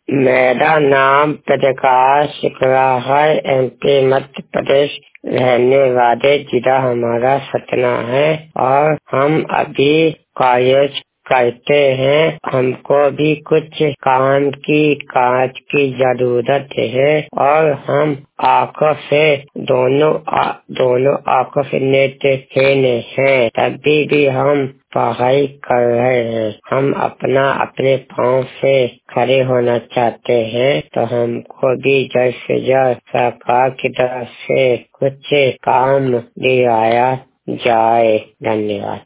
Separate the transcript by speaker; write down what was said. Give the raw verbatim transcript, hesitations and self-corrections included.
Speaker 1: मेरा नाम प्रकाश शुक्ला है। एमपी मध्य प्रदेश रहने वाले जिला हमारा सतना है और हम अभी कॉलेज करते हैं। हमको भी कुछ काम की काज की जरूरत है और हम आंखों से दोनों आ, दोनों आंखों से नेत्रहीन हैं। तभी भी हम पढ़ाई कर रहे हैं। हम अपना अपने पाँव से खड़े होना चाहते हैं, तो हमको भी जल्द से जल्द सरकार की तरफ से कुछ काम दिलाया जाए। धन्यवाद।